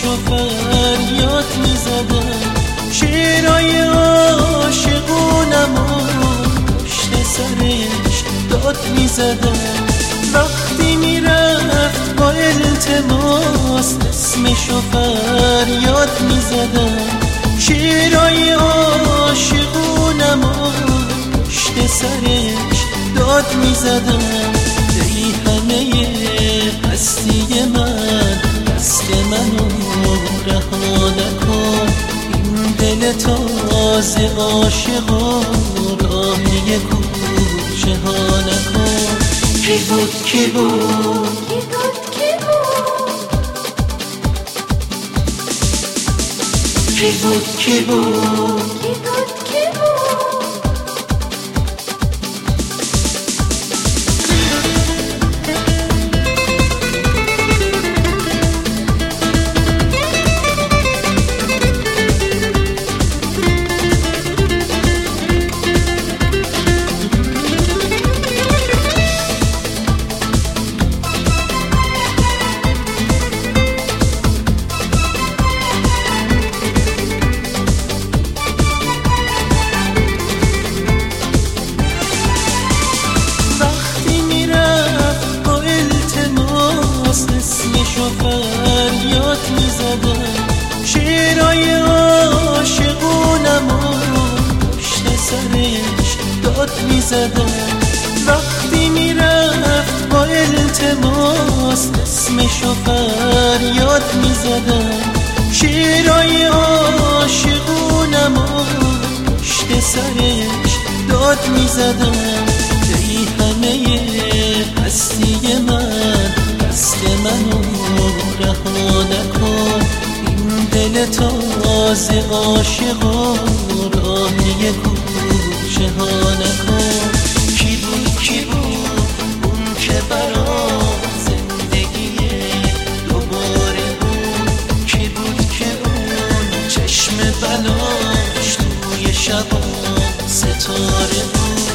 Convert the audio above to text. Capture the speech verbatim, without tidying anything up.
اسمشو فریاد میزدم، شعرهای عاشقونم و پشت سرش داد میزدم. وقتی میرفت با التماس اسمشو فریاد میزدم، شعرهای عاشقونم و پشت سرش داد میزدم. ای همه هستی من، دست منو رها نکن، این دل تازه عاشقا راهی کوچه ها نکن. کی بود کی بود کی بود کی بود کی بود کی بود کی بود کی بود اسمشو فریاد میزدم، شعرهای عاشقونم و پشت سرش داد میزدم. وقتی میرفت با التماس اسمشو فریاد میزدم، شعرهای عاشقونم و پشت سرش داد میزدم. ای همه هستی من، دست منو رها نکن، این دل تازه عاشقا راهی کوچه ها نکن. کی بود کی بود اون که برا زندگی دوباره بود؟ کی بود که اون چشم بلاش توی شبا ستاره بود؟